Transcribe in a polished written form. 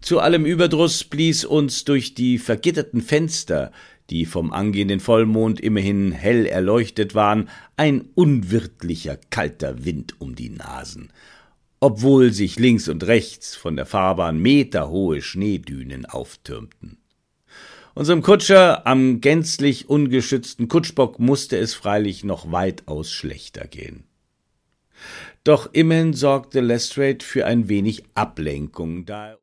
Zu allem Überdruss blies uns durch die vergitterten Fenster, die vom angehenden Vollmond immerhin hell erleuchtet waren, ein unwirtlicher, kalter Wind um die Nasen, obwohl sich links und rechts von der Fahrbahn meterhohe Schneedünen auftürmten. Unserem Kutscher am gänzlich ungeschützten Kutschbock musste es freilich noch weitaus schlechter gehen. Doch immerhin sorgte Lestrade für ein wenig Ablenkung, da